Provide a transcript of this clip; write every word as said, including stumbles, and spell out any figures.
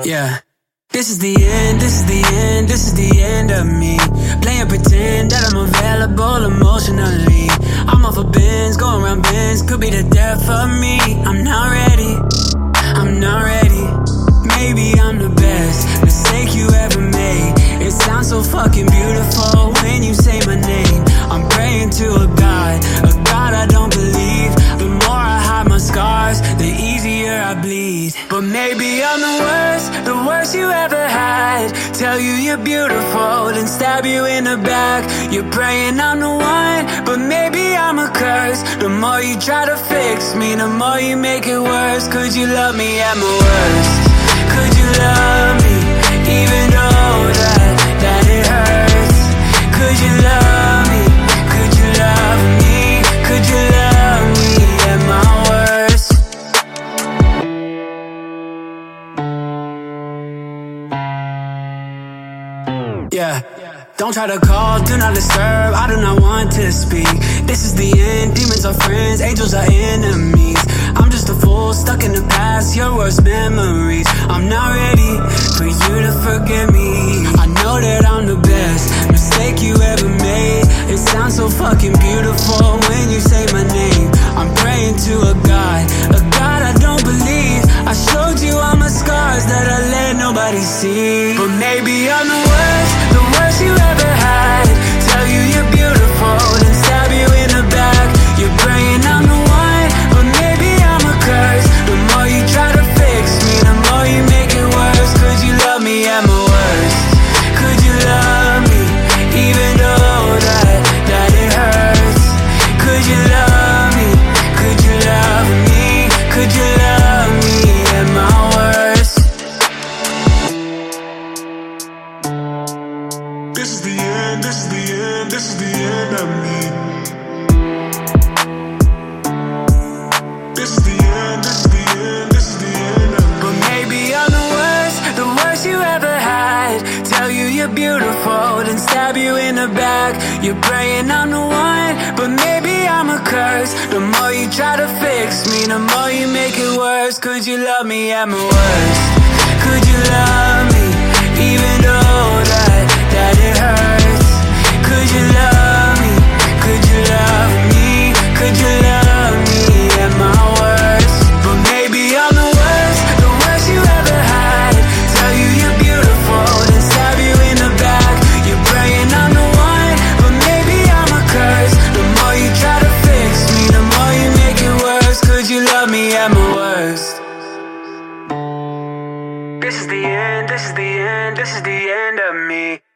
Yeah. This is the end, this is the end, this is the end of me. Playing pretend that I'm available emotionally. I'm off a Benz, going around bends, could be the death of me. I'm not ready, I'm not ready. Maybe I'm the best mistake you ever made. It sounds so fucking beautiful when you say my name. I'm praying to a God, a God I don't believe. The more I hide my scars, the easier I bleed. But maybe I'm the worst, the worst you ever had. Tell you you're beautiful, then stab you in the back. You're praying I'm the one, but maybe I'm a curse. The more you try to fix me, the more you make it worse. Could you love me at my worst? Could you love me, even though that, that it hurts? Could you love me, could you love me? Could you love me at my worst? Yeah. Don't try to call, do not disturb, I do not want to speak. This is the end, demons are friends, angels are enemies. I'm just a fool, stuck in the past, your worst memories. I'm not ready for you to forgive me. I know that I'm the best mistake you ever made. It sounds so fucking beautiful when you say my name. I'm praying to a God, a God I don't believe. I showed you all my scars that I let nobody see. But maybe I'm the worst, the worst you ever had. Tell you you're beautiful, then stab you in the back. You're praying I'm the one, but maybe I'm a curse. The more you try to fix me, the more you make it worse. Could you love me at my worst? Could you love me, even though that, that it hurts? Could you love me, could you love me? Could you love me at my worst? This is the end, this is the end, this is the end of me. This is the end, this is the end, this is the end of me. But maybe I'm the worst, the worst you ever had. Tell you you're beautiful, then stab you in the back. You're praying I'm the one, but maybe I'm a curse. The more you try to fix me, the more you make it worse. Could you love me at my worst? Could you love me, even though that, that it hurts? Could you love me, could you love me? Could you love me at my worst? But maybe I'm the worst, the worst you ever had. Tell you you're beautiful, then stab you in the back. You're praying I'm the one, but maybe I'm a curse. The more you try to fix me, the more you make it worse. Could you love me at my worst? This is the end, this is the end, this is the end of me.